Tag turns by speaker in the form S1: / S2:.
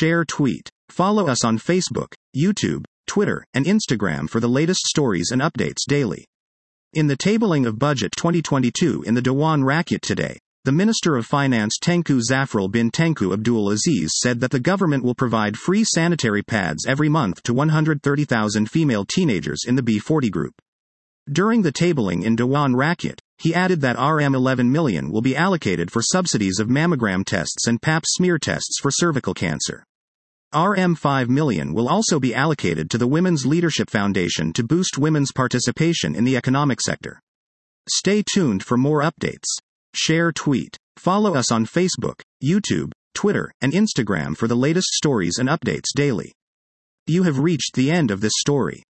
S1: share, tweet. Follow us on Facebook, YouTube, Twitter, and Instagram for the latest stories and updates daily. In the tabling of Budget 2022 in the Dewan Rakyat today, the Minister of Finance Tengku Zafrul bin Tengku Abdul Aziz said that the government will provide free sanitary pads every month to 130,000 female teenagers in the B40 group. During the tabling in Dewan Rakyat, he added that Rm11 million will be allocated for subsidies of mammogram tests and pap smear tests for cervical cancer. Rm5 million will also be allocated to the Women's Leadership Foundation to boost women's participation in the economic sector. Stay tuned for more updates. Share, tweet. Follow us on Facebook, YouTube, Twitter, and Instagram for the latest stories and updates daily. You have reached the end of this story.